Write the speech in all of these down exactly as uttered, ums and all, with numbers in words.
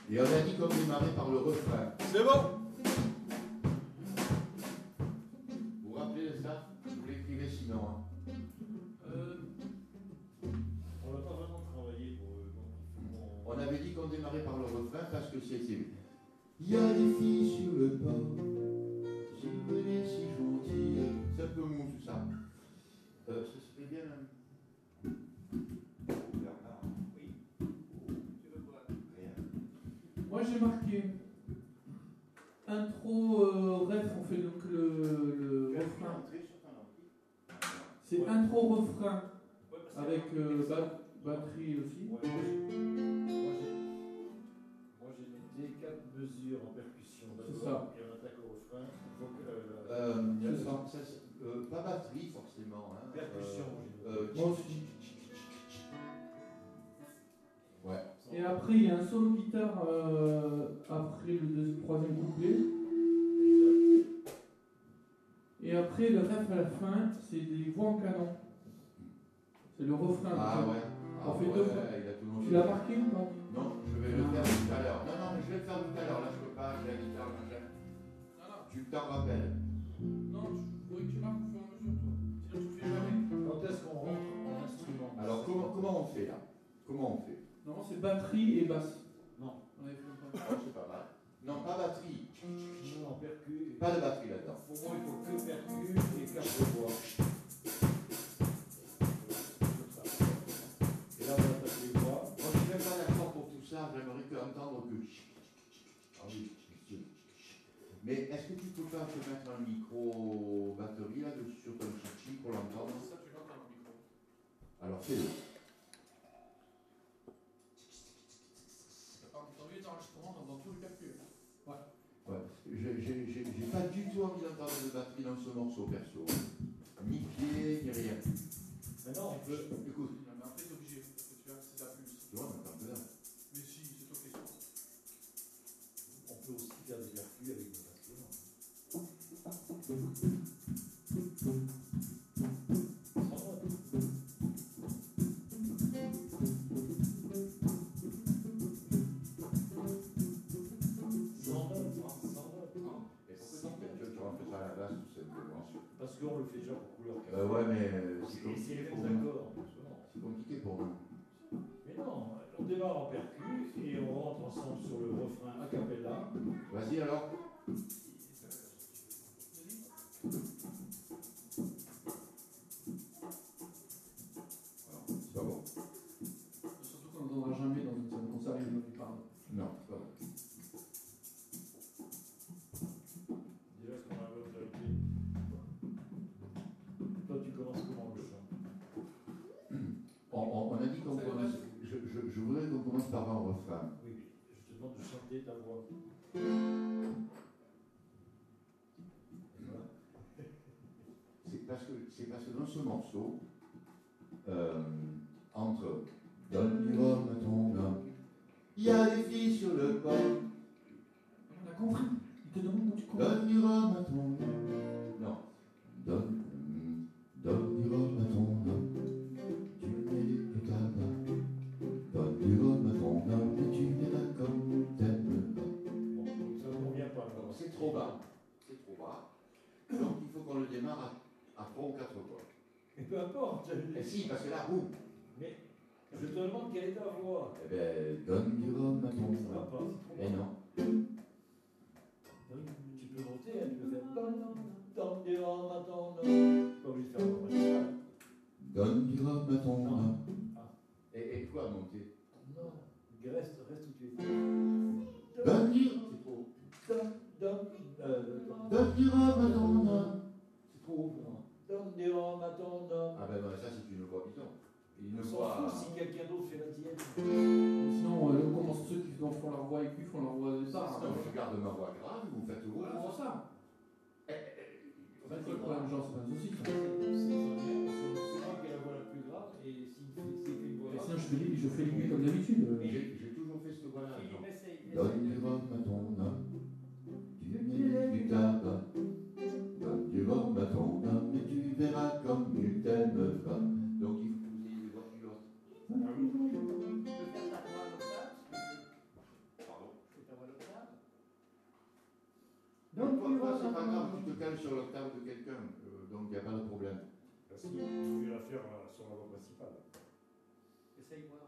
Et on a dit qu'on démarrait par le refrain. C'est bon. Vous vous rappelez de ça? Vous l'écrivez sinon. Hein. Euh, On n'a pas vraiment travaillé pour eux. Donc on... On avait dit qu'on démarrait par le refrain parce que c'est... Il y a des filles sur le port, si vous venez si gentil. C'est un peu mou tout ça. Euh, ça serait bien... hein. Bernard, oui. Tu veux quoi? Rien. moi j'ai marqué intro, euh, ref, on fait donc le, le refrain. C'est intro refrain avec euh, ba- batterie aussi. Ouais, moi, j'ai... Moi, j'ai... moi j'ai noté quatre mesures en percussion. C'est ça. Et on attaque au refrain. Il faut que, euh, la... Euh, C'est ça, ça, ça, euh, pas batterie forcément. Hein. Percussion, Euh, j'ai noté. euh, Moi aussi. Ouais. Et après il y a un solo guitare euh, après le deux- troisième couplet. Et après le ref à la fin, c'est des voix en canon. C'est le refrain. Ah ouais. Ah On fait ouais, deux fois. il a tout mangé. Tu l'as marqué ou pas? Non, je vais le faire tout à l'heure. Non, non, mais je vais le faire tout à l'heure. Là, je peux pas, j'ai la guitare, machin. Non, non. Tu t'en rappelles. Non, je voudrais que tu marques au fur et à mesure, toi. Sinon, tu le fais jamais. Quand est-ce qu'on rentre en instrument? Alors, comment, comment on fait là? Comment on fait? Non, c'est batterie et basse. Non. On avait fait longtemps. Oh, c'est pas mal. Non, pas batterie. Non, en percu. Pas de batterie là-dedans. Pour moi, il faut que percu et carte de voix. Et là, on attaque les voix. Moi, je suis même pas d'accord pour tout ça. J'aimerais que entendre que. Ah oui. Mais est-ce que tu peux pas te mettre un micro batterie là dessus sur ton chichi pour l'entendre? Ça, tu l'entends dans le micro. Alors fais-le. Dans les enregistrements, on entend tout le percu. Ouais. Ouais. J'ai- J'ai j'ai- j'ai pas du tout envie d'entendre de batterie dans ce morceau perso. Ni pied, ni rien. Maintenant, on peut. Écoute, Non, mais après, t'es obligé, parce que tu verras que c'est ta plus. tu vois, on entend que là. Mais si, c'est toi qui es sûr. On peut aussi faire des percus avec nos instruments. Sans note. Sans note, hein, sans note. Et pourquoi tu fais tu rentres ça à la base tout simplement? Parce qu'on le fait déjà pour couleur. Euh, ouais, mais euh, c'est Et c'est compliqué les pour mêmes nous. accords. Non. C'est compliqué pour nous. Mais non, on démarre en percu et on rentre ensemble sur le refrain a cappella. Vas-y alors. Voilà, c'est pas bon. Surtout qu'on n'entendra jamais dans une scène concert, il nous parle. Non, c'est pas bon. Déjà, ce qu'on a l'autorité. Toi, tu commences comment le chant? On, on- on a dit qu'on commence. Je, je, je voudrais qu'on commence par un refrain. Oui, oui. Je te demande de chanter ta voix. Voilà. C'est parce que c'est parce que dans ce morceau, euh, entre donne du rhum à ton homme, il y a des filles sur le port. On a compris. Il te demande où tu comprends. Donne du rhum à ton homme. Non. Donne, hum, donne du rhum à ton homme. Tu mets du tabac. Donne du rhum à ton homme et tu verras comme t'aimes pas. Bon, donc ça ne convient pas. Alors, alors. c'est trop bas. C'est trop bas. Donc il faut qu'on le démarre à, à trois ou quatre voix. Mais peu importe. Et si, parce que là, boum. Mais je te demande quelle est ta voix. Eh ben, donne du rhum à ton Ça va homme. pas, c'est trop Eh bas. non. Donc, tu peux monter, hein, tu peux faire donne du rhum à ton homme. Tu n'es pas obligé de faire un principal. Donne du rhum à ton Non. homme. Ah. Et, et quoi monter? Non, reste, reste où tu es. Donne du, C'est trop. Donne, donne, euh, donne du rhum à ton homme. c'est trop haut pour moi. Donne du rhum à ton homme. Ah ben non, ça c'est une voix bidon. Une On s'en voix. fout si quelqu'un d'autre fait la tienne. Sinon, euh, on commence ceux qui vont toi, c'est pas grave, tu te cales sur l'octave de quelqu'un, euh, donc il n'y a pas de problème. Parce que tu vas la faire euh, sur la voix principale. Essaye voir.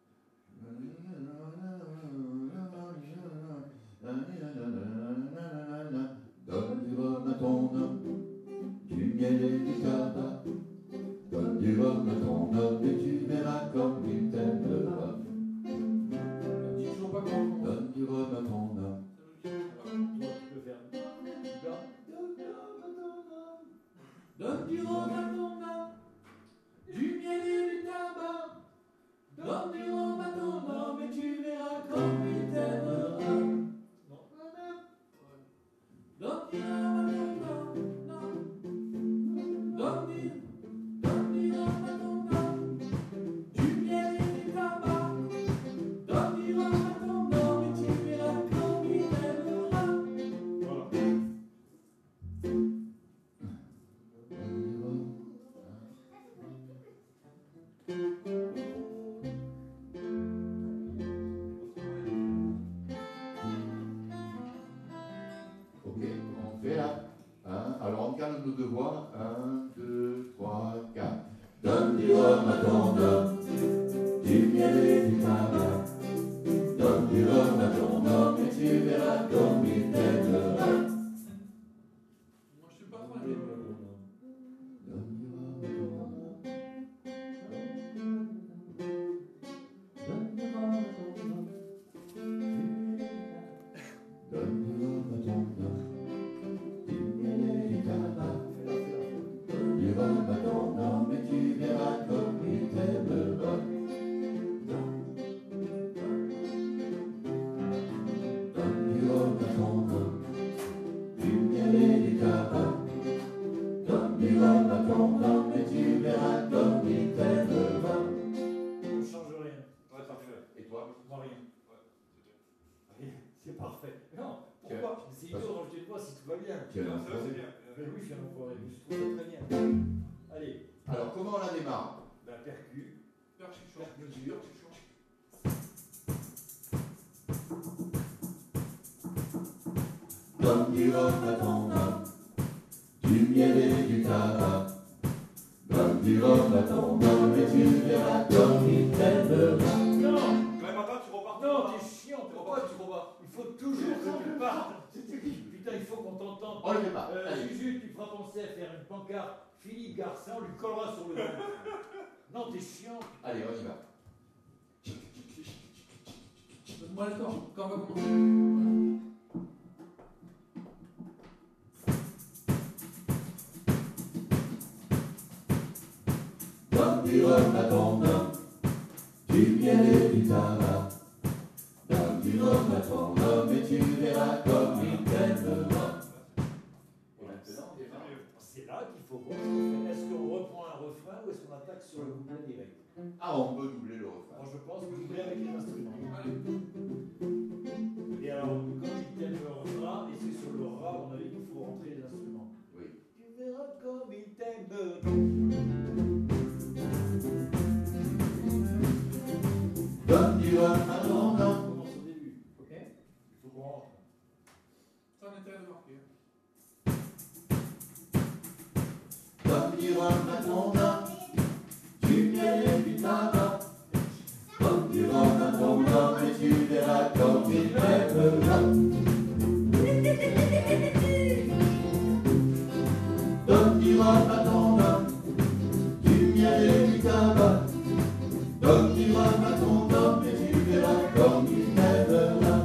Donne du rhum à ton homme, du miel et du tabac. Donne du rhum à ton homme et tu verras comme il t'aimera. Donne du rhum à ton homme. Toi, tu peux faire. Donne du rhum à ton homme, du miel et du tabac. Donne du rhum à ton homme et tu verras comme il t'aimera. Donne du rhum à ton homme, donne du, donne du rhum à ton homme, du miel et du tabac. Donne du rhum à ton homme et tu verras comme il t'aimera. Voilà. Ok, comment on fait là hein? Alors on calme nos deux voix. Un, deux, trois, quatre. Donne du rhum à ton homme, du miel et du tabac. Donne du rhum à ton homme et tu verras comme il t'aimera. Moi je suis pas trop inquiet. Donne du rhum à ton homme. Donne du rhum à ton homme. Donne du rhum à ton homme. Du miel et du tabac. Donne du rhum à ton homme et tu verras comme il t'aimera. Donne du rhum à ton homme. Du miel et du tabac. Donne du rhum à ton homme et tu verras comme il t'aimera. On ne change rien. Ouais, parfait. Et toi? Non, rien. Ouais, c'est bien. Rien. C'est parfait. Non, Tiens. pourquoi? C'est idiot de rajouter une voix si tout va bien. Tiens, Non, ça, c'est bien. Mais oui, je suis un enfoiré. Je trouve ça très bien. Allez, alors comment on la démarre? la percu. Percussion. Percussion. Donne du rhum à ton homme, du miel et du tabac. Donne du rhum à ton homme et tu verras comme il t'aimera. Non, Ouais, papa, tu repars. non, t'es chiant. Pourquoi tu repars? Il faut toujours que tu partes. Putain, il faut qu'on t'entende. On le fait pas. Euh, Allez. Juju, tu feras penser à faire une pancarte. Philippe Garcin, on lui collera sur le ventre. Non, t'es chiant. Allez, on y va. Donne-moi le temps, quand on va commencer. Donne du rhum à ton homme, du miel et du tabac. Donne du rhum à ton homme et tu verras comme il t'aimera. Et maintenant, on démarre. C'est là qu'il faut voir ce qu'on fait. Est-ce qu'on reprend un refrain ou est-ce qu'on attaque sur le couplet direct? Ah, on peut doubler le refrain. Moi, je pense doubler avec les instruments. Allez. Et alors, quand il t'aimera, et c'est sur le ras, on a dit qu'il faut rentrer les instruments. Oui. Tu verras comme il t'aimera. Donne du rhum à ton On homme. commence au début, ok? Il faut qu'on rentre. Ça on était à marquer. Donne du rhum à ton homme, du miel et du tabac. Donne du rhum à ton homme et tu verras comme il t'aimera. Donne du rhum à ton homme, du miel et du tabac. Donne du rhum à ton homme et tu verras comme il t'aimera.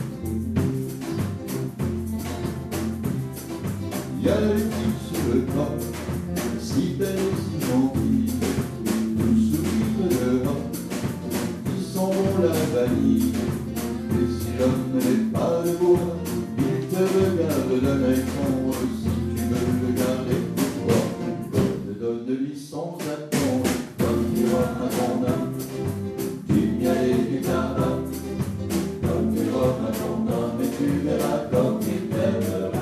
Il y a une fille sur le corps, si belle et si gentille, tout sourire dehors, qui sent bon la vanille. Et si l'homme n'est pas de bois, il te regarde d'un œil sombre. Si tu veux le garder pour toi, donne, donne-lui sans attendre. Donne du rhum à ton homme, du miel et du tabac. Donne du rhum à ton homme et tu verras comme il t'aimera.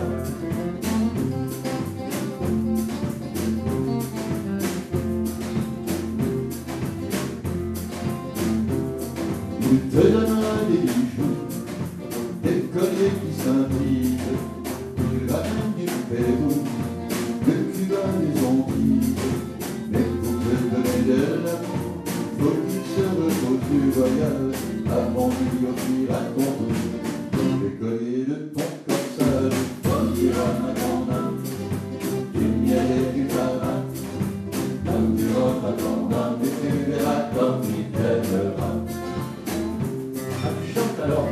Il te donnera des bijoux, des colliers qui scintillent. Tu vas qui raconte tout. J'ai connu de ton corsage, comme du rhum à ton âme, du miel et du tabac. Comme du rhum à ton âme, et tu verras comme il t'aimera. Ah, tu chantes alors?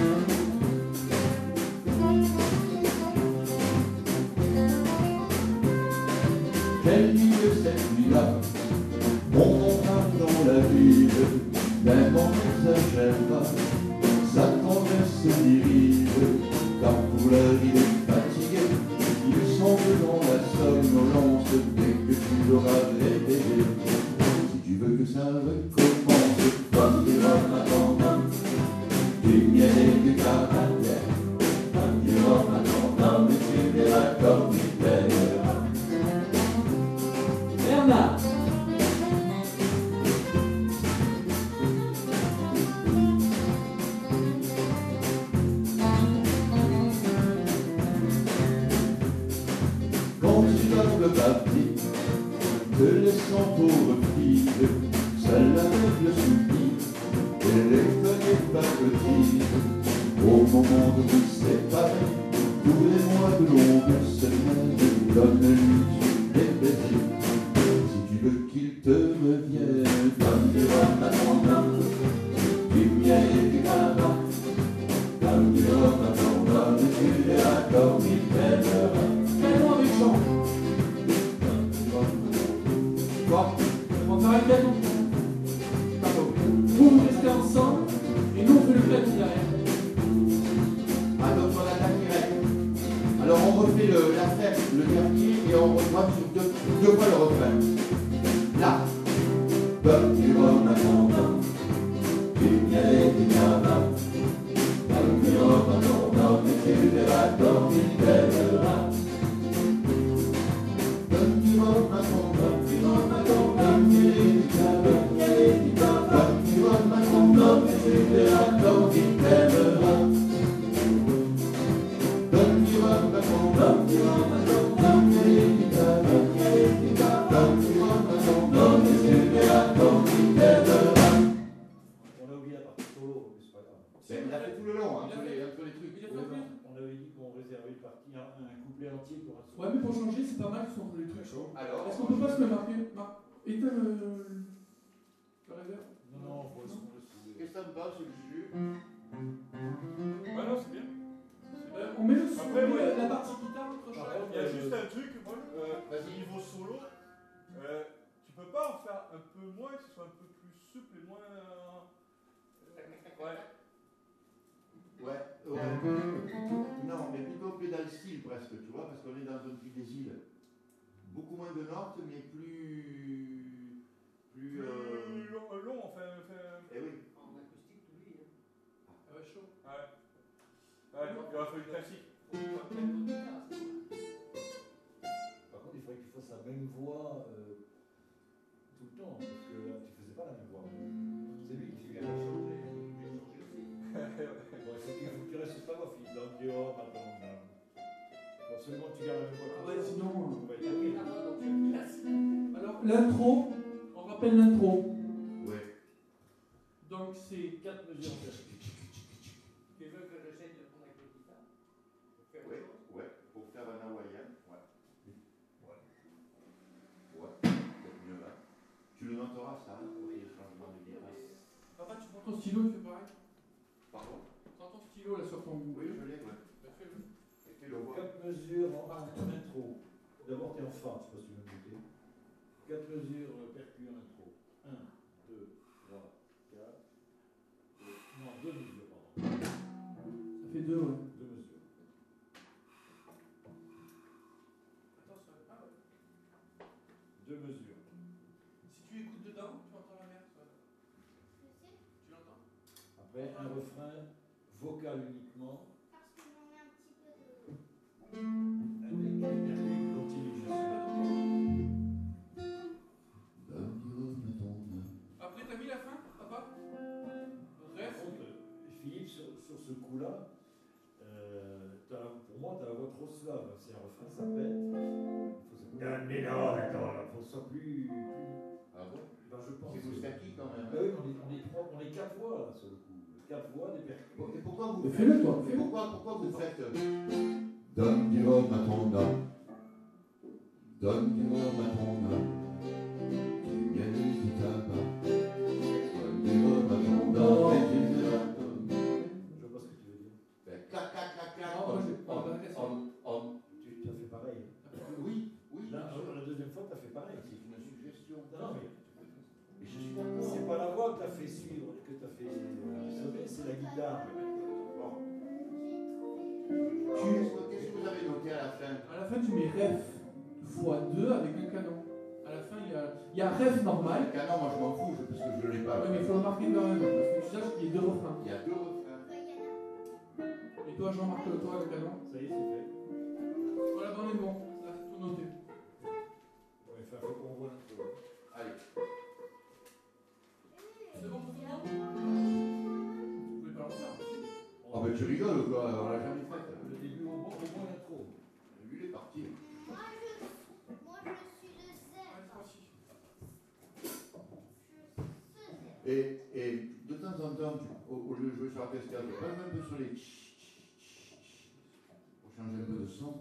Quel milieu cette nuit-là, on monta dans la ville, même on n'exagère pas, sa tendresse se dirige, car pour la vie est fatiguée, il semble dans la somnolence, dès que tu l'auras réveillé. Si tu veux que ça recommence, comme du rhum à ton âme, du miel et du caractère, comme du rhum à ton âme, et tu verras comme il t'aimera. Bernard. Quand tu vas le partir, te laissant pour fille, seule avec le souvenir, et les connaît pas petite. Au moment de vous séparer, tous les mois de longues semaines, donne-lui des plaisirs. Si tu veux qu'il te revienne, comme du rhum à ton âme, du miel et du tabac, comme du rhum à ton âme, et tu verras comme il t'aimera. Fais-moi avec Jean. Quoi? On va faire un cadeau. Pardon. Vous, vous restez ensemble et nous, on fait le cadeau derrière. Ah, donc on attaque direct. Alors on refait le, la fête, le dernier, et on revoit sur deux, deux fois le refrain. Là. Comme du rhum à ton âme, du miel et du tabac. Comme du rhum à ton âme, et tu verras comme il t'aimera. Comme du rhum à ton âme, du rhum à ton âme, miel et du tabac, miel et du tabac. Comme du rhum à ton âme, et tu verras comme il t'aimera. Comme du rhum à ton âme, du rhum à ton âme, miel et du tabac, miel et du tabac. Comme du rhum à ton âme, et tu verras comme il t'aimera. On a oublié la partie solo, mais c'est pas grave. Ben, il a fait tout le long, hein, entre les, entre les trucs. Il a fait un peu. On avait dit qu'on réservait une partie, un, un couplet entier pour un solo. Ouais, mais pour changer, c'est pas mal qu'ils sont entre les trucs. Alors, Est-ce qu'on peut pas se le marquer? Mar- Éteins le. le réverb. Non, non, on va se on laisse trouver. qu'est-ce que ça me passe, le jus? Ouais, non, c'est bien. Euh, on met le son, Après, on met ouais. la partie guitare, l'autre Par chant. contre, Il y a juste un truc, moi, euh, Vas-y. niveau solo, euh, tu peux pas en faire un peu moins, que ce soit un peu plus souple et moins. Euh, ouais. Ouais, ouais. Non, mais plutôt pédale style presque, tu vois, parce qu'on est dans un truc des îles. Beaucoup moins de notes, mais plus. Plus. Plus Euh... long, euh, long, enfin. enfin Eh oui. En acoustique, tout lui. Ah ouais, chaud. ouais. Ouais, il aurait fallu classique. Faut faire plein d'autres guitares, c'est bon. Par contre, il faudrait que tu fasses la même voix euh, tout le temps, parce que là, tu faisais pas la même voix. C'est lui qui vient de changer. Bon, il faut qu'il faut que tu restes sur ta voix, Philippe. Dans le dehors, maintenant. Faut absolument que tu gardes la même voix. Ah ouais, sinon. On va être pris. euh, Alors, l'intro, on rappelle l'intro. Ouais. Donc, c'est. Quatre mesures en fait. Tu veux que j'essaye de prendre avec les guitares? Ouais, ouais. Pour faire un hawaïen. Ouais. Ouais. Ouais. Peut-être mieux là. Tu le noteras, ça, hein, pour les changements de guitare. Papa, tu prends ton stylo, il fait pareil. Pardon? Prends ton stylo là sur ton. Oui, je l'ai, ouais. Bah, fais-le. Et fais-le voir. Quatre mesures en intro. D'abord, t'es en fa, je sais pas si tu veux me noter. Quatre mesures euh, percu en intro. Un, deux, trois, quatre. euh, Non, deux mesures, pardon. Ça fait deux, ouais. Deux mesures. Attends, ça va. Ah ouais. Deux mesures. Si tu écoutes dedans, tu entends la merde. Ça va. Tu l'entends? Après, un refrain vocal uniquement. Parce que j'en ai un petit peu de. Avec des percus continues. Comme du rhum à ton âme. Après, t'as mis la fin, papa? Par Reste. contre, euh, Philippe, sur, sur ce coup-là, euh, t'as- pour moi, t'as la voix trop suave. C'est un refrain, ça pète. Il faut se... Mais non, attends, il faut que ce soit plus. plus... Ah bon? Ben, je pense. C'est Moustaki quand même. Ben oui, on est, on est trois, on est quatre voix là sur le coup. quatre voix, des percus. Et pourquoi vous Mais faites, fais-le, toi, et fais-le. pourquoi, pourquoi vous faites euh, Donne du rhum à ton homme. Donne du rhum à ton homme. Tu gagnes du tabac. Donne du rhum à ton homme. Et tu verras comme. Je vois ce que tu veux dire. Ben, clac, clac, clac, clac. Ah, moi, j'ai- Homme, ah, ben, qu'est-ce que- homme, homme. Tu, tu as fait pareil. Oui, oui. Là, bien sûr. la deuxième fois, tu as fait pareil. C'est une suggestion. Non, mais Mais je suis d'accord. c'est pas la voix que tu as fait suivre, que tu as fait sonner, c'est la guitare. Bon. Alors, Qu'est-ce que qu'est-ce que vous avez noté à la fin? À la fin, tu mets ref fois deux avec un canon. À la fin, il y a, il y a ref normal. Le canon, moi je m'en fous, je- parce que je ne l'ai pas. Ouais, mais il faut le marquer quand même, parce que tu saches qu'il y a deux refrains. Il y a deux refrains. Et toi, Jean-Marc, toi, le canon. Ça y est, c'est fait. Voilà, ben on est bon. Là, c'est tout noté. Ouais, il faut qu'on voit l'intro. Allez. C'est bon pour tout le monde? Vous pouvez pas le refaire. Oh, ben tu rigoles ou quoi? On l'a jamais fait. Le début, au moins, au moins l'intro. Lui, il est parti. Moi, je, moi, je suis le Ouais, zèbre. toi aussi. Je suis ce zèbre. Et, et de temps en temps, tu- au, au lieu de jouer sur la cascade, tu passes un peu sur les tch, tch, tch, tch, pour changer un peu de son.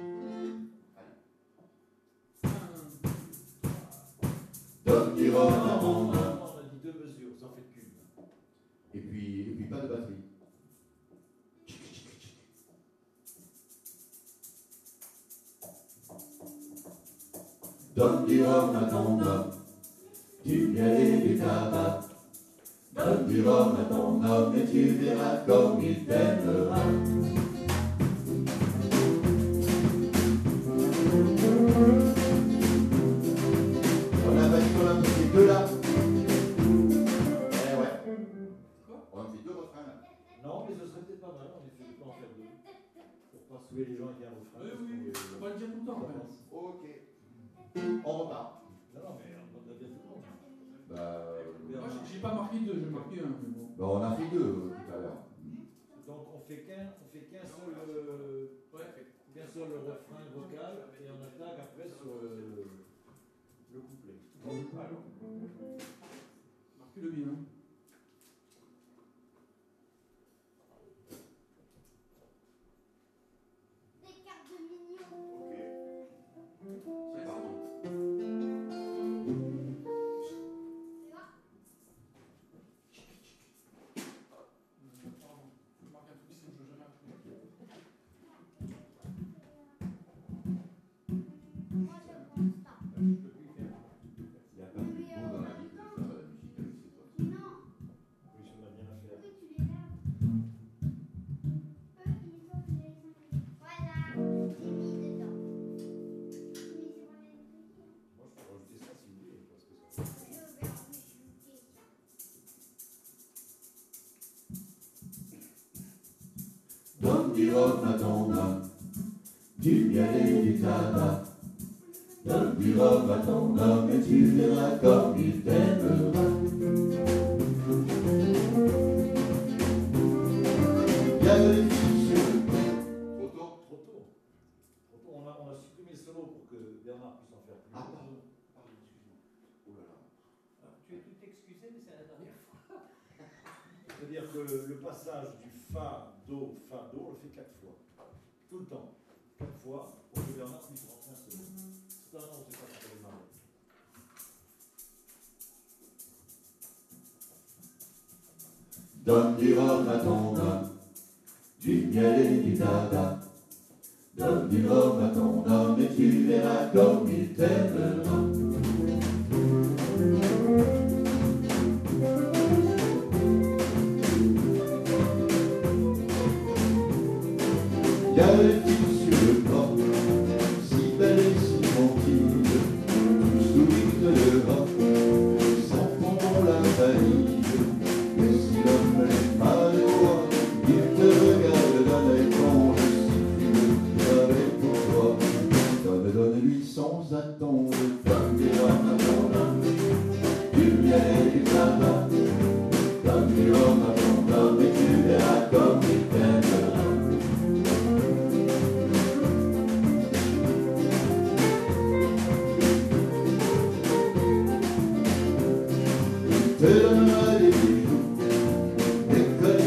Donne du rhum à mon homme. On a dit deux mesures, vous en faites qu'une. Et puis, et puis pas de batterie. Donne du rhum à ton homme, du miel et du tabac. Donne du rhum à ton homme et tu verras comme il t'aimera. On a pas dit qu'on en faisait deux là. Eh ouais. On en fait deux refrains là. Non, mais ce serait peut-être pas mal, en effet, de pas en faire deux. Pour pas saouler les gens avec un refrain. Oui, parce oui, qu'on on va le dire tout le temps. Ouais. Ok. On repart. Non, non, mais on a bien tout le monde. Bah, euh, Moi, j'ai- j'ai pas marqué deux, j'ai marqué un. Mais bon. bah, on a fait deux euh, tout à l'heure. Donc on fait qu'un on fait qu'un seul, euh, qu'un seul refrain vocal et on attaque après sur euh, le couplet. Marquez-le bien. Des cartes de mignons. Ok. C'est parti. Tu vois? Euh, pardon. Je marque un truc, sinon je veux jamais apprendre. Moi, je pense pas. Je peux plus faire. Il n'y a pas plus beau dans la vie que de faire de la musique avec ses potes. Non. Oui, si on a bien à faire. Oui, tu les laves. Eux, ils ont les Voilà. J'ai mis dedans. Mais c'est pour les trucs. Moi je peux rajouter ça si vous voulez. Parce que ça... Je vais en ajouter ça. Donne du rhum à ton homme, du miel et du tabac. Donne du rhum à ton homme et tu verras comme il t'aimera. Il y a des filles sur le pont. Trop tôt. Trop tôt. Trop tôt. On a, on a supprimé le solo pour que Bernard puisse en faire plus. Ah pardon, pardon, excuse-moi. Oh là là. Tu es tout excusé, mais c'est la dernière fois. C'est-à-dire que le, le passage du Fa, Do, Fa, Do, on le fait quatre fois. Tout le temps. Quatre fois pour que Bernard puisse rentrer un solo. C'est un nom, c'est pas pour démarrer. Donne du rhum à ton homme, du miel et du tabac. Donne du rhum à ton homme et tu verras comme il t'aimera. Il y a des filles sur le port, si belles et si gentilles, tout sourire de l'Europe, s'en font la valise. Mais si l'homme n'est pas le roi, il te regarde d'un œil étrange. Si tu le savais pour toi, donne, donne-lui sans attendre. Donne du rhum à ton homme, du miel et du tabac. Donne du rhum à ton homme et tu verras comme il t'aimera. Il te donnera des bijoux, des colliers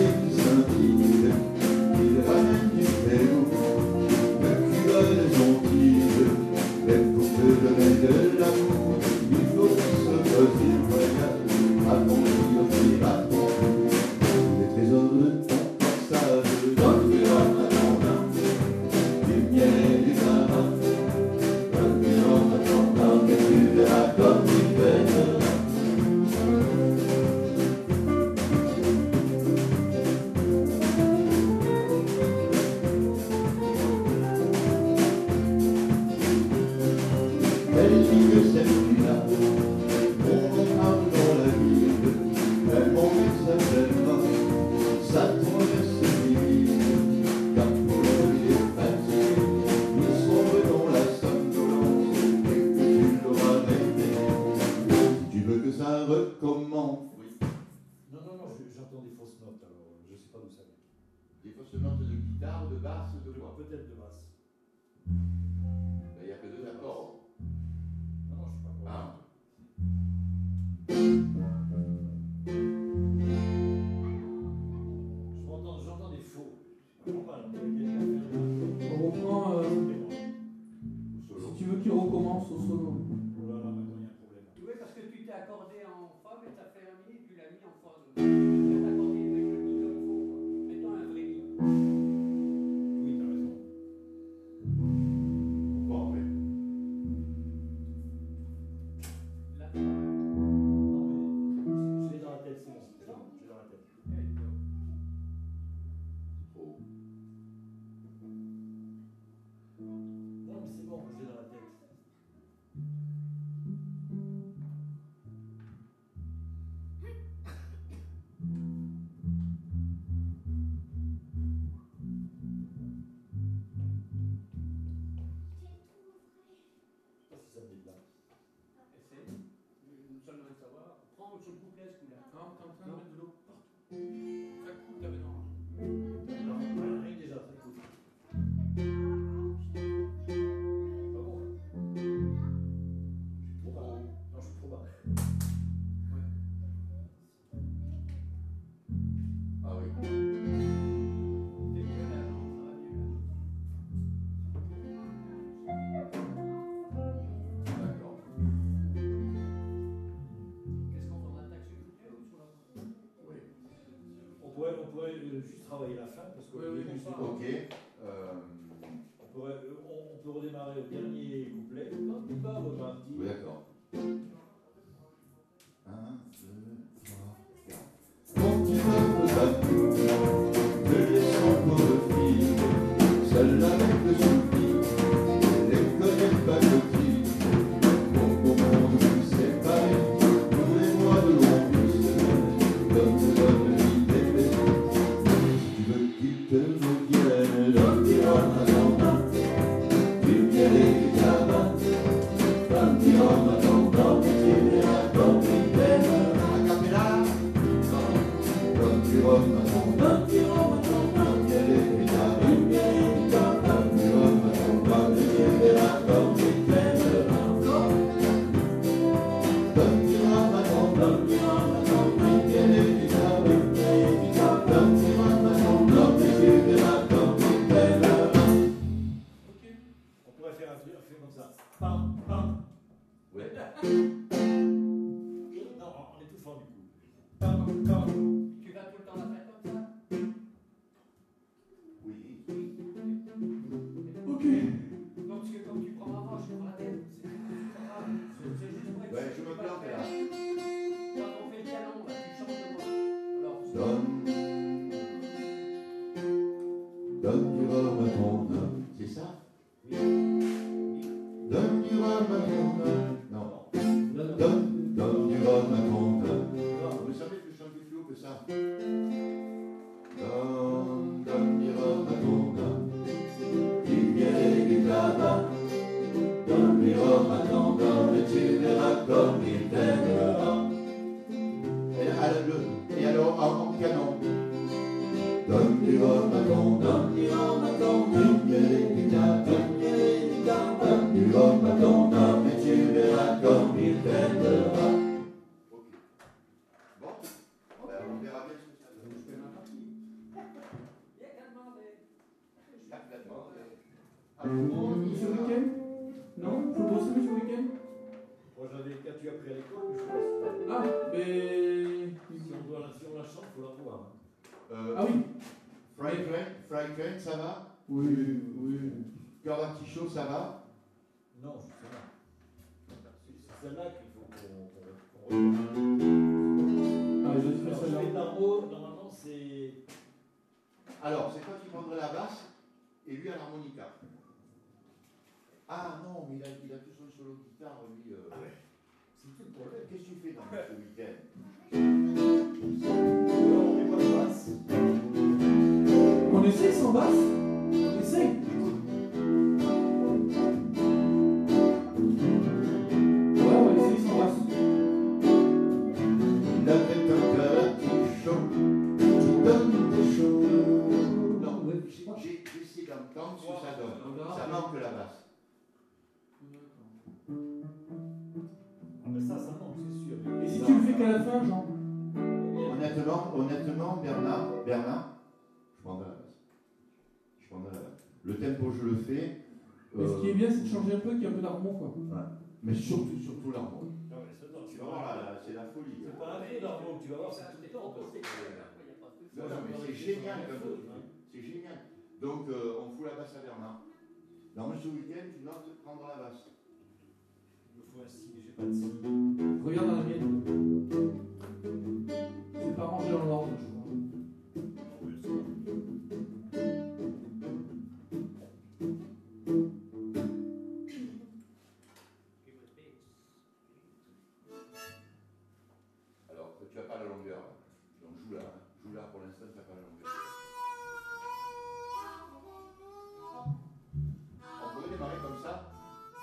Des fausses notes de guitare, de basse, de quoi? Peut-être de basse. Il n'y a que deux accords. Non, non, je suis pas pour. Ah. J'entends, j'entends des faux. C'est pas normal. Il y a quelqu'un qui a fait un- On reprend. euh, Au solo. si tu veux qu'il recommence au solo. Oh là là, maintenant il y a un problème. Oui, parce que tu t'es accordé en fa, mais tu as fait un mi et tu l'as mis en fa. Tu t'es accordé avec le mi comme il faut, quoi. Mettons un vrai mi. Oui, t'as raison. Bon, mais La fa. Non, mais je l'ai dans la tête, c'est bon. C'est bon, je l'ai dans la tête. Eh, dis donc. trop. Non, mais c'est bon, je l'ai dans la tête. Je sais pas si ça me dit là. Essaye. Nous sommes de savoir. Prends sur le couplet ce coup-là. Non, t'es en train de mettre de l'eau partout. Ça coule ta mélange. Non, rien déjà, ça coûte. Pas bon, là. Je suis trop bas. Non, je suis trop bas. Ah oui. C'est mieux là, non, ça va mieux là. D'accord. Qu'est-ce qu'on prendra de taxe sur le couplet ou sur la fa? Oui. On pourrait, on pourrait euh, juste travailler la fin parce que Oui, le oui, début, on c'est part. bon. Ok. Euh, On, pourrait, euh, on, on peut redémarrer au dernier couplet. Quand tu pars repartir. oui, d'accord. Un, deux, trois, quatre. Quand tu veux battre, te laissant pour le fil, seul avec le souffle, les connaît pas le fil. Bon, bon, bon, nous séparer, tous les mois de l'ombre, donne, donne, l'idée plaisir. Tu veux qu'il te revienne, l'homme qui rentre à ton main, tu viens les tabacs, l'homme qui rentre à ton corps, tu verras comme il t'aime. A cappella, l'homme qui rentre à ton main, tu viens les tabacs, l'homme qui rentre à ton corps, tu verras comme il t'aime. L'homme qui rentre à ton main, tu viens les tabacs, l'homme qui rentre à ton corps, tu verras comme il t'aime. Ok. On pourrait faire un truc, un truc comme ça. Pam, pam. Ouais. Non, on est tout fort du coup. Pam, pam. Tu vas tout le temps la faire comme ça? Oui. Ok. Non, parce que comme tu prends avant, je prends la tête. C'est pas grave. C'est c'est juste pour être Ouais, sûr je que me tu vas plante le faire. là. Quand on fait le canon, là, tu chantes de moi. Alors, Donne, donne du rhum à ton homme, c'est ça? Donne du rhum à ton homme. Non. Donne, donne du rhum à ton homme. Vous savez que je chante plus haut que ça. Donne, donne du rhum à ton homme. Il vient du tabac. Donne du rhum à ton homme et tu verras comme il t'aimera. Et, à la- le- et alors en, en canon. Donne du rhum à ton homme. Il vient du tabac. Donne du rhum à ton homme et tu verras comme il t'aimera. Ok. Bon, ben, on verra bien ce que ça donne. je fais ma partie. Il y a qu'à demander. Complètement. Ce week-end? Non? Faut bosser ce week-end? Moi j'avais qu'à tu appris à l'école, mais je sais pas si- Ah, mais. Si on, doit, la- si on la chante, il faut la voir. Hein. Euh, Ah oui. Fried Train, Fried Train, ça va? Oui, oui. Cœur d'artichaut, ça va? Non, justement. C'est c'est celle-là qu'il faut qu'on qu'on- qu'on regarde. Ah, je fais Alors, je celle-là. fais d'en haut, normalement c'est. Alors, c'est toi qui prendrais la basse et lui à l'harmonica. Ah non, mais il a, il a tout son solo de guitare, lui. Euh... C'est tout le problème. Qu'est-ce que tu fais dans ce week-end? Alors, on met pas de basse. On essaye sans basse? On essaye. Ouais, on va essayer sans basse. Il avait un cœur qui chaud, qui donne des choses. raconte ce que Voir. ça donne. On verra. Ça manque la basse. Ah, mais ça, ça manque, c'est sûr. Et si tu le fais qu'à la fin, Jean? Honnêtement, honnêtement, Bernard, Bernard, je prendrai la basse. Je prendrai la basse. Le tempo, je le fais. Mais ce qui est euh, bien, c'est de changer un peu, qu'il y ait un peu d'harmonie, quoi. ouais. Mais surtout, surtout l'harmonie. Non, mais c'est non, Tu tu vas vas voir, voir. là, là, c'est la folie. C'est pas un feu d'harmonie que tu vas voir, c'est tout le temps. Après, il n'y a pas de Non, non, mais c'est génial comme truc. C'est génial. Donc, euh, on fout la basse à Bernard. Dans ce week-end, tu notes de prendre la basse. Il me faut un si, mais j'ai pas de si. Regarde dans la mienne. C'est pas rangé dans l'ordre, je crois. Non, mais c'est Alors, tu n'as pas la longueur. Là. Donc, joue là. Hein. Joue là pour l'instant, tu n'as pas la longueur. On pourrait démarrer comme ça.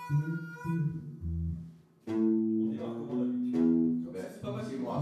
On démarre comment d'habitude? Ben, c'est pas mal. c'est moi.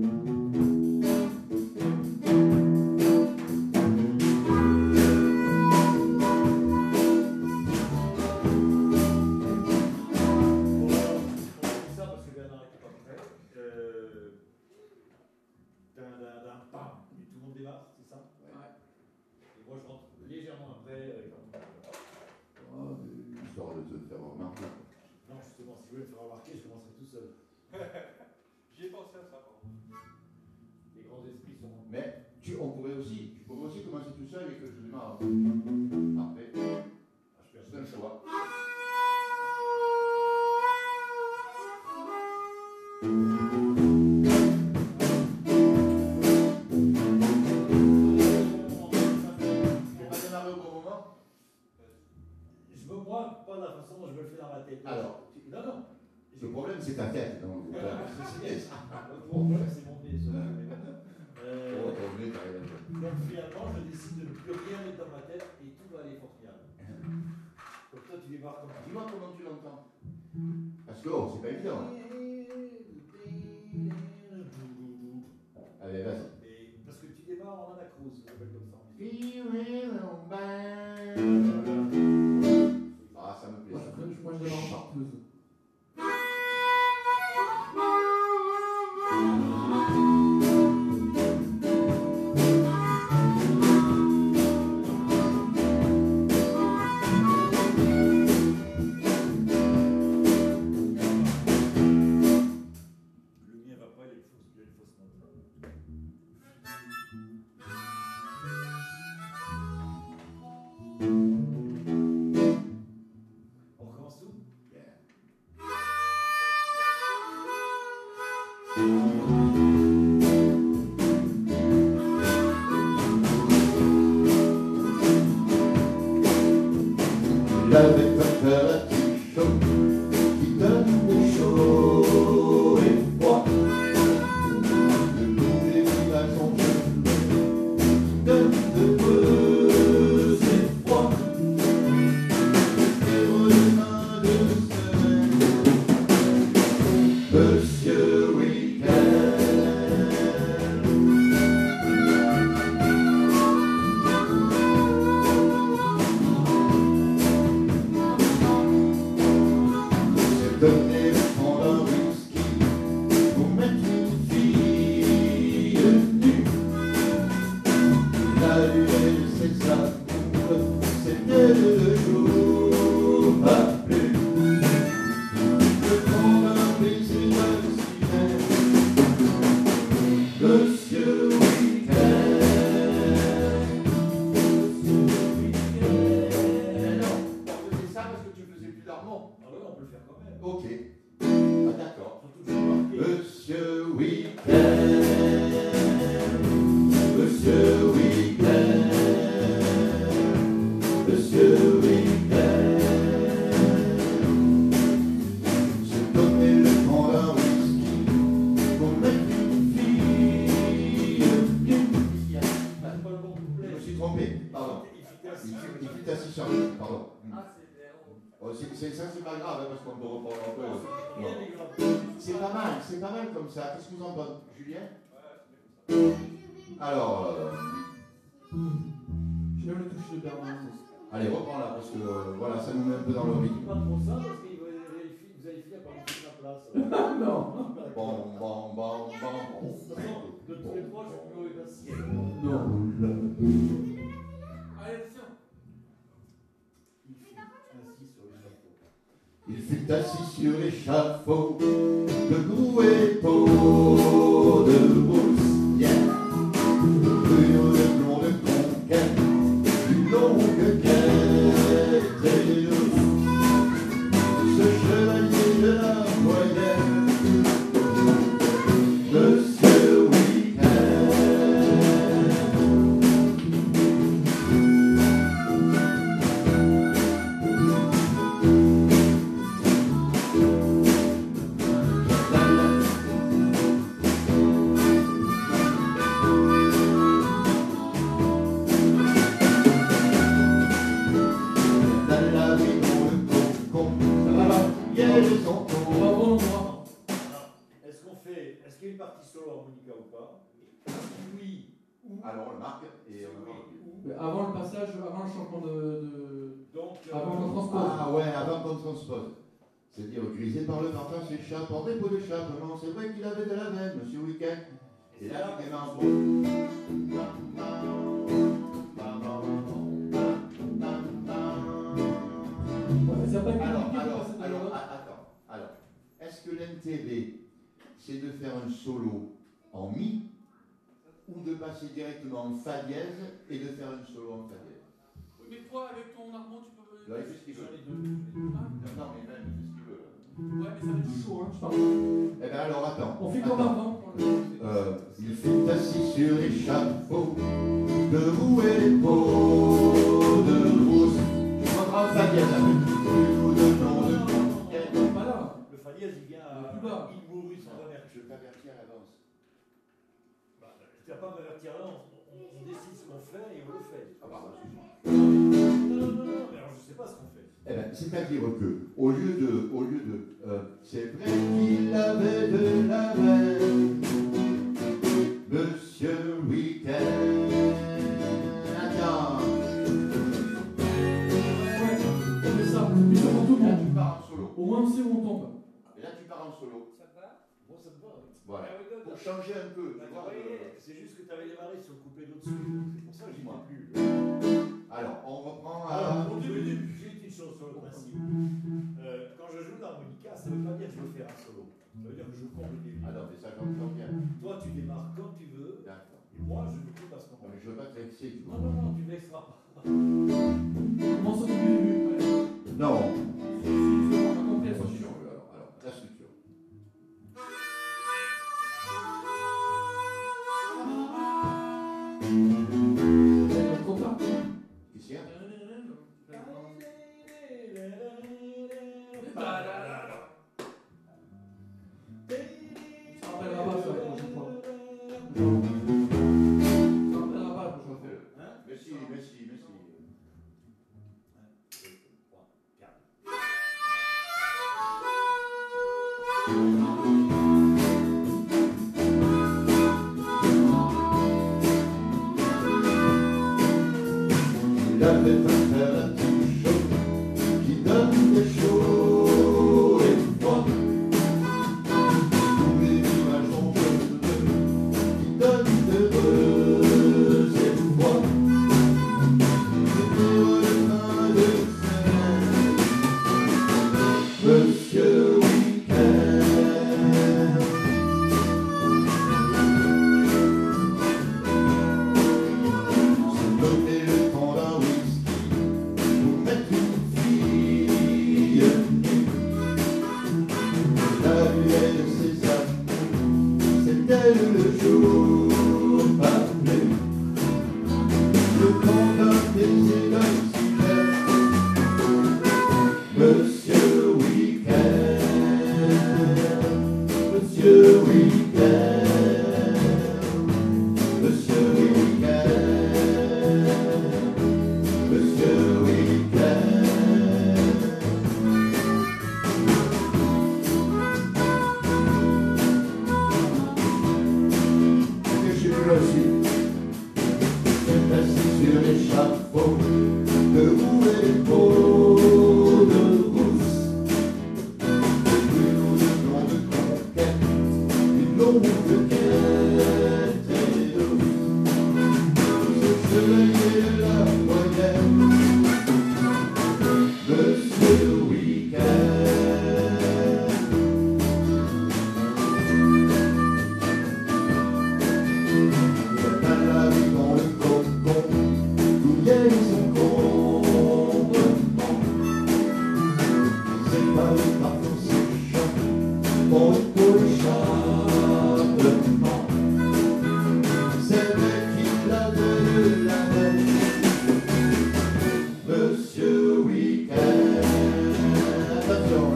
Bon, alors, on fait ça parce que Bernard n'était pas prêt. Euh, d'un, d'un, d'un pam, et tout le monde démarre, c'est ça? Ouais. Et moi, je rentre légèrement après. euh, quand- Oh, histoire de te faire remarquer. Non, justement, si vous voulez me faire remarquer, je commencerai tout seul. J'y ai pensé à ça, par contre. Les grands esprits sont. Mais tu, on pourrait aussi, tu pourrais aussi commencer tout seul et que je démarre. Parfait. Ah, je C'est un choix. Tu vas démarrer au bon moment. Je veux, moi, pas la façon dont je me le fais dans ma tête. Alors, Non, non. le problème c'est ta tête. Donc, voilà. Le problème, c'est mon nez, ça. Euh, Oh, ton nez, t'as rien à dire. donc finalement, je décide de ne plus rien mettre dans ma tête et tout va aller formidable. Donc toi, tu démarres comme ça. Dis-moi comment tu l'entends. Parce que oh, c'est pas évident. hein. Allez, vas-y. Et parce que tu démarres en anacrose, on l'appelle comme ça. Ah, ça me plaît. Moi, ça. je, moi, je démarre en chartreuse. Le mien va pas, il y a une fausse, il y a une fausse note. On recommence tout? L'avait température chaude qui donne chaud et froid. De tous les villages en jeu qui donnent de creux et froid. Sur les mains de semaine, Monsieur Week-end. Donner le fond d'un whisky pour mettre une fille nue. La lune, c'est sa coupe, c'était le jour, pas plus. Le fond d'un baiser d'oxygène, Monsieur Week-end. Mais non, on faisait ça parce que tu faisais plus d'harmonie. Ah ouais, on peut le faire quand même. Ok. Ah, d'accord. Surtout que j'ai marqué. Monsieur Week-end, Monsieur Week-end, Monsieur Week-end. Se donner le temps d'un whisky pour mettre une fille nue. C'est pas le bon couplet. Je me suis trompé, pardon. Efficace. Il fut- il fut assis sur pardon. Ah, c'est zéro. Oh, c'est, c'est- ça, c'est pas grave, hein, parce qu'on peut reprendre un peu. Rien Non. n'est grave. C'est pas mal, c'est pas mal comme ça. Qu'est-ce que vous en pensez, Julien? Ouais, c'est bien comme ça. Alors, euh, J'aime le toucher de Bernard. Allez, reprends-la, parce que euh, voilà, ça nous met un peu dans le rythme. Pas trop ça, parce que vous allez finir par me faire la place. Non. Bon, bon, bon, bon. De tous les trois, je suis plus haut que ciel. Non. Allez, attention. Il fut assis sur l'échafaud. Il fut assis sur l'échafaud, debout et peau de brousse, yeah. Brûle de blond de conquête, une longue quête très douce. Ce chevalier de la moyenne, Monsieur Weekend. Est-ce qu'on fait. Est-ce qu'il y a une partie solo harmonica ou pas? Oui. Ou. Alors on le marque et on le marque. Mais avant le passage, avant le changement de. de... Donc. euh, Avant qu'on transpose. Ah ouais, avant qu'on transpose. C'est-à-dire grisé par le parfum s'échappe, en dépôt d'échappement. C'est vrai qu'il avait de la veine, Monsieur Weekend. Et là, il démarre en Ouais, ça n'a pas été Alors, compliqué de alors, passer de alors, l'autre. a- attends. Alors, est-ce que l'intérêt, c'est de faire un solo en mi ou de passer directement en fa dièse et de faire un solo en fa dièse? Oui, mais toi, avec ton harmon, tu peux. Là, il fait ce qu'il veut. Ah, Non, non, mais même, il fait ce qu'il veut. ouais, mais ça va être chaud, hein, je pense. Eh bien, alors, attends. On fait comme Attends. avant. pour le- Euh, il fut assis sur l'échafaud, debout et les peaux de brousse. Tu prendras un fa dièse avec ou de nom de conquête. Non, pas là. Le fa dièse, il vient à. Plus bas. Il mourut sans avertir. Je t'avertis à l'avance. Bah, tu vas pas m'avertir là, on, on, on décide ce qu'on fait et on le fait. Ah, pardon, excuse-moi. Non, non, non, non, mais alors je sais pas ce qu'on fait. Eh bien, c'est-à-dire que, au lieu de, au lieu de, euh, c'est vrai qu'il avait de la veine, Monsieur Weekend. Attends. Ouais, on fait ça. Puis ça monte tout le Là, monde. tu pars en solo. Au moins, on sait où on tombe. Et là, tu pars en solo. Ça te va? Bon, ça me va. Oui. Voilà. Ah oui, d'accord. Pour changer un peu, tu Bah, vois. oui, euh, c'est juste que tu avais démarré sur le couplet d'au-dessus. C'est pour ça que j'y Dis-moi. étais plus. Alors, on reprend à. Alors, on dit juste une chose sur le principe. Euh, quand je joue l'harmonica, ça ne veut pas dire que je veux faire un solo. Ça veut dire que je compte le début. Ah non, mais ça, j'entends bien. Toi, tu démarres comme tu veux. D'accord. Et moi, je ne peux pas ce Non, moment. mais je veux pas te vexer, tu Non, vois. non, non, tu ne vexeras pas. Commence au début. Allez. Non. Si, si, on va compter la Attention, structure. alors, alors, la structure. C'est trop tard. Qu'est-ce qu'il y a? Ça rappellera pas ça la prochaine fois. Ça rappellera pas la prochaine fois. Hein? Merci, merci, merci. Il avait un frère un petit chaud qui donne des chauds et froids. Tous les villages ont bleu qui donnent d'heureux et froids. C'était au fin de semaine, Monsieur Weekend. C'est donner le temps d'un whisky pour mettre une fille nue. La ruelle, c'est ça, c'est elle le jour parfait. Le temps d'un baiser d'un cigare, Monsieur Weekend, Monsieur Weekend, Monsieur Weekend, Monsieur Weekend. Que je suis assis sur l'échafaud, debout les encombrements. C'est pas le parfum s'échappe, mon épaule échappement. C'est le qui la donne la main. Monsieur Week-end, attention.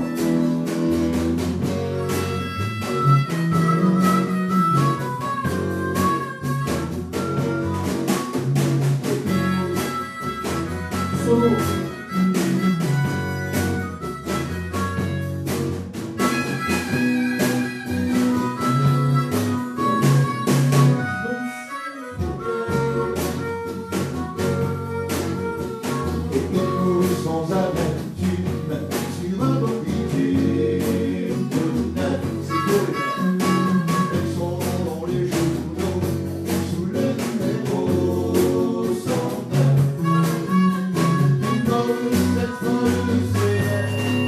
Solo. Et puis nous sans amertume sur un bon bitume de neuf, c'est beau les mères. Elles sont dans les journaux sous le numéro cent neuf. Une bonne cette folle sérère,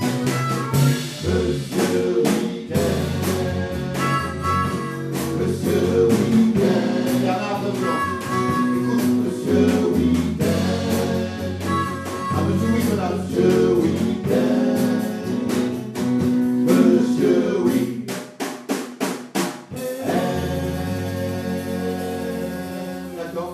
Monsieur Week-end, Monsieur Week-end, Bernard de Blanc. Écoute, Monsieur Week-end. Ah, Monsieur Week-end, Monsieur Week-end, Monsieur Week-end. D'accord.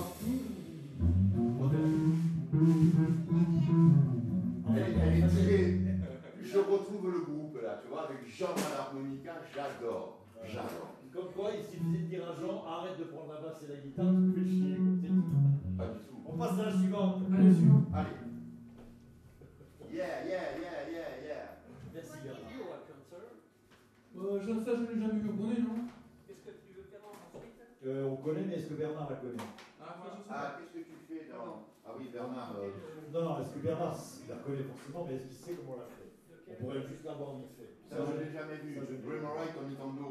Elle est- elle est tirée. Je retrouve le groupe là, tu vois, avec Jean à l'harmonica, j'adore. J'adore. Comme quoi, il suffisait de dire à Jean, arrête de prendre la basse et la guitare, tu me fais chier. C'est tout. Pas du tout. On passe à la suivante. Allez, suivant. Allez. Yeah, yeah, yeah, yeah, yeah. Merci Bernard. You are concerned. Euh, je- ça, je l'ai jamais vu au bonnet, non? Qu'est-ce que tu veux faire ensuite? Euh, on connaît, mais est-ce que Bernard la connaît? Ah, moi, je sais Ah, pas. qu'est-ce que tu fais dans... Ah oui, Bernard. euh, Non, non, est-ce que Bernard il la connaît forcément, mais est-ce qu'il sait comment on l'a fait? On Lequel? pourrait juste l'avoir vite fait. Ça, je l'ai jamais vu. Ça, je l'ai Dream vu. Alright on Nintendo.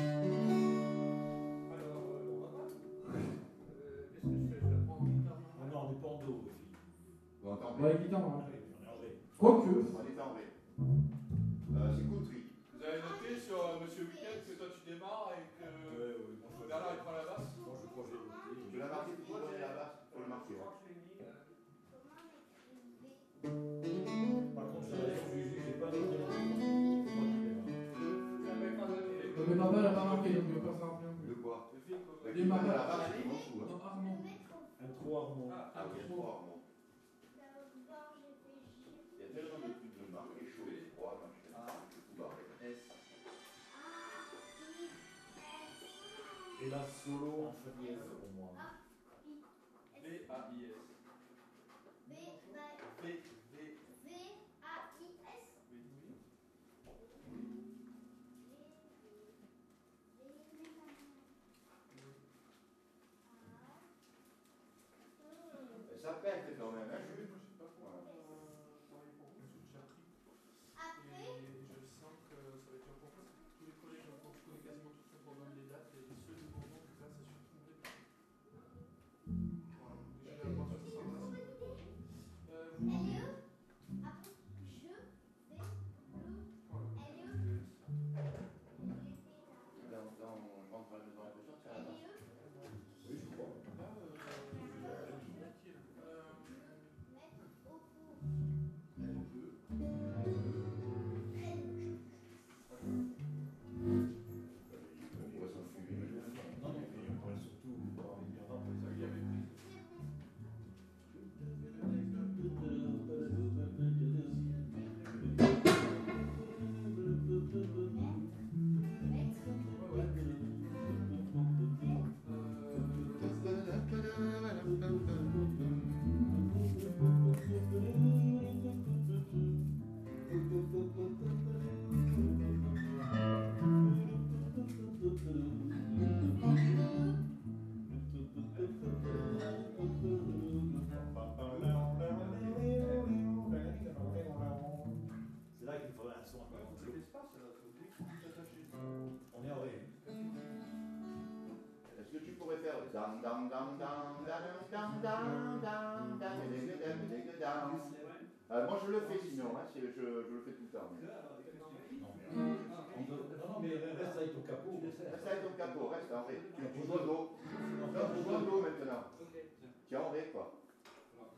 Alors, euh, on va voir. Euh, Qu'est-ce que je fais? Je la prends en guitare Ah normale. non, on n'est pas en dos, les filles. Bon, attends, Ouais, guitare, ouais. Allez, on est en ré. Quoique. on est en ré. Euh, c'est country. Vous avez noté sur euh, Monsieur Weekend que toi tu démarres et que Ouais, ouais, moi, je- Bernard il prend la basse? Moi, je crois que j'ai noté. Tu l'as marqué tout le la basse. Faut le marquer. Je hein. crois que je l'ai mis. euh, Par contre, j'ai raison, Juju, j'ai pas noté la suivante. C'est moi qui démarre. J'avais pas noté. Euh, Mais papa l'a pas marqué, donc il va pas s'en rappeler non De plus. quoi Le film, quoi. Bah, Les tu marques. connais la basse, je m'en fous. Hein. Non, Armand. Un trou Armand. Ah, Ah oui, il y a trop. trois Armand. Il y a tellement de trucs de marquer chaud et froid, machin. Ah. Je suis tout barré. S. Et la solo en fa dièse pour moi. V A I S. V, V. Oui, oui. Ça pète quand même, hein, Jules. Moi, je sais pas quoi Voilà. euh, travailler pour vous, j'ai déjà pris. Et je sens que ça va être dur pour toi, parce que tous les collègues, quand je connais quasiment tous les programmes, les dates, et ceux du moment, en tout cas, c'est surtout mon départ. Voilà, déjà, la porte, ça sera là. Euh, vous m'envoyez. Voilà. Dans, dans, je rentre à la maison l'impression que c'est la basse. Oui, je crois. Là, euh, je suis tranquille. Euh, On pourrait s'en fumer. Non, non, mais on pourrait surtout avoir les Bernard pour les il y avait amis. pris. C'est là qu'il faudrait un son un peu Ouais, on plus fait long. l'espace, là, faut oublier que tout attaché. On est en ré. Est-ce que tu pourrais faire dam dam dam dam dam dam dam dam dam dam. Euh, moi je le fais sinon, hein, c'est- je, je le fais tout le temps. mais- Non, mais, on peut- non, non, mais reste avec ton capot. Reste avec ton capot, reste en ré. Tu, tu joues au dos. Non, tu joues au dos maintenant. Tiens en ré quoi.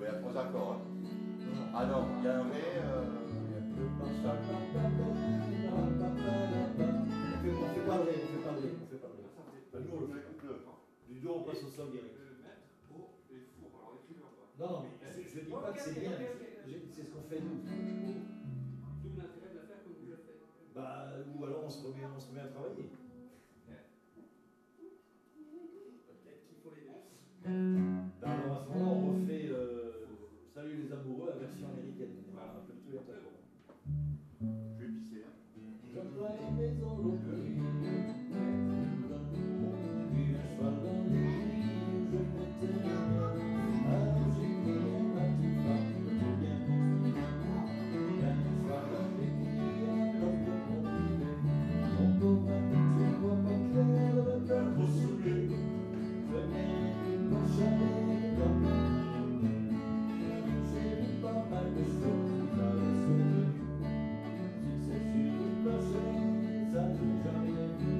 il y a trois accords. Hein. Ah non, il y a un ré. Euh, On fait, on fait pas le ré, on fait pas le ré, on fait pas le ré. Enfin, nous on le fait. Du do on passe au sol direct. Le maître, haut et four. Alors écrivez en bas. Non, non, mais je ne dis pas que c'est bien, c'est ce qu'on fait nous. D'où l'intérêt de la faire comme vous le faites. Bah, ou alors on se remet, on se remet à travailler. Peut-être qu'il faut les deux. Alors à ce moment-là, on refait euh, Salut les amoureux, la version américaine. Voilà, un peu tous les accords. Je vais pisser. Hein. J'entends la maison au pays, un soir dans les nuits, je m'étais alors j'ai mis un matin femme, je t'ai bien construit. Un soir dans les nuits, alors que mon bébé, mon pauvre ami, tu vois pas clair, le père au soleil, venait une bonne chaleur dans mon lit. J'ai vu pas mal de choses à la souvenir. Si c'est sur une planchette, ça j'ai jamais vu.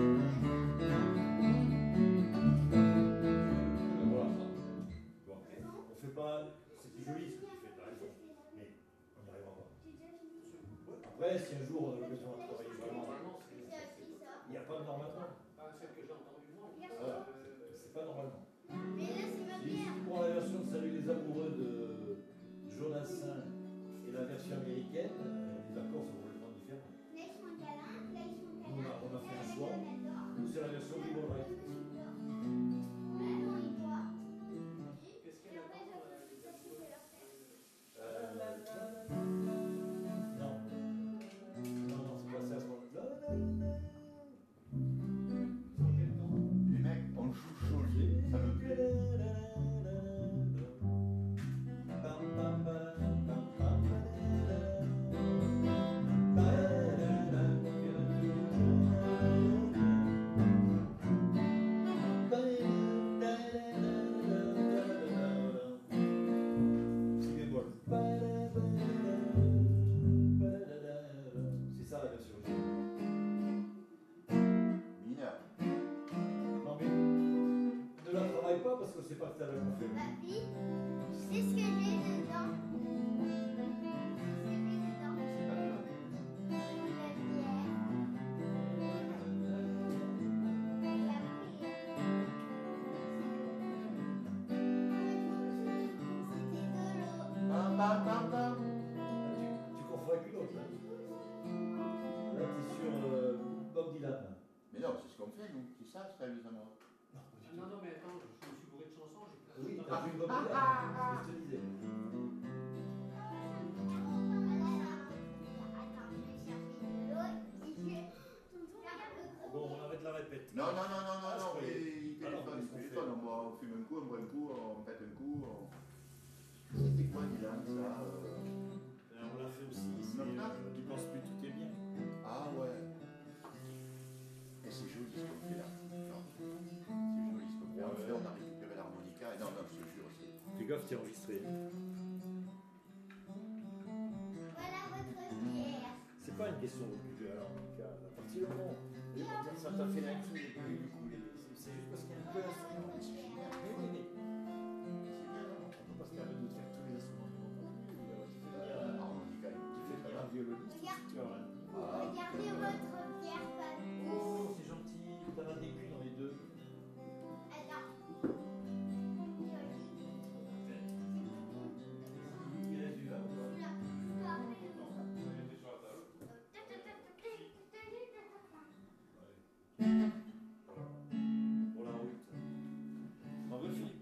Voilà. Bon, on fait pas. C'est plus joli ce que tu fais, t'as raison. Mais on n'y arrivera pas. Après, si un jour on a l'occasion de travailler vraiment, il n'y a pas de normalement. Pas celle que j'ai entendue moi. Voilà. C'est pas normalement. Mais là, c'est ma Si bière. tu prends la version de Salut les amoureux de Jonassin et la version américaine, les accords sont complètement différents. Là, ils sont câlins. Là, ils sont On a, câlins. on a fait un Là, choix. on adore. Nous, c'est la version du bon right. Ouais, non, ils boivent. Qu'est-ce Et qu'elle a après, dans je euh, les ça, c'est amoureux leur frère. Euh, non. Non, non, c'est pas ça. c'est pas- Sur quel temps? Les mecs, on joue chaud, ça me plaît. Si bémol. C'est ça la version originale. Mineur. Non mais ne la travaille pas parce que c'est pas que t'as la conférence. Papy, tu sais ce que j'ai dedans? Tu sais ce que j'ai dedans? C'est pas bien. La bière. La C'était de l'eau. Bam, bam, bam, bam. Tu, tu confonds avec une autre là. Là t'es sur euh, Bob Dylan. Mais non, c'est ce qu'on fait, nous. C'est ça, ça, les amoureux. Ah non, non, mais attends, je me suis bourré de chansons. j'ai pas- Oui, j'ai t'as pas- vu Bob Dylan, c'est ce que je te disais. Bon, on arrête la répète. Non, non, non, non, non, Ah, non, c'est mais pas- il Alors, téléphone, il qu'est-ce qu'on téléphone, fait on, boit, on fume un coup, on boit un coup, on pète un coup. On... C'était quoi, Dylan, ça euh... Alors, on l'a fait aussi, c'est Non, non. euh, Tu penses plus tout est bien. Ah ouais. Et c'est joli ce qu'on fait là. Non. C'est joli ce qu'on fait. En fait, on a récupéré l'harmonica. Et non, non, je te jure, c'est. Fais gaffe, t'es enregistré. Voilà votre bière. C'est pas une question de budget à l'harmonica. À partir du moment où les gens ça t'a fait la clé, et puis du coup, les- c'est c'est juste parce qu'il y a un peu d'instruments. Mais oui, mais c'est bien, on peut pas se permettre de faire tous les instruments. Tu fais bien, L'harmonica, il tu fais fait bien bien. un violoniste, tu vois. Ah, Regardez votre bière, papy. Oh, c'est gentil, t'en as des culs dans les deux. Attends. Il reste du vin ou pas? Celui-là. Elle était sur la table. Pour la route. Bravo Philippe.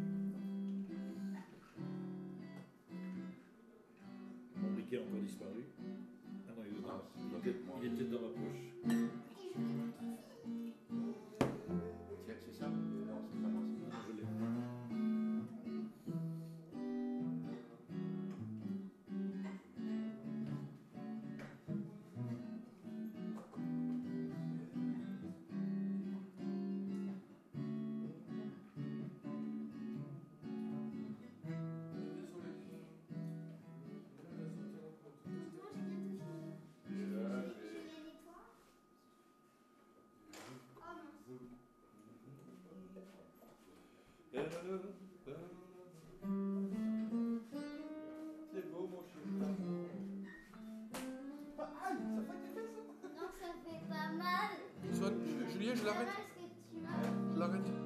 Mon briquet a encore disparu. Ah non, il est, Ah, dans, c'est il pas était, bête, moi. il était dans ma poche. Tiens, c'est ça? Non, c'est pas moi. Non, je l'ai. je l'arrête. Est-ce que tu as Je l'arrête.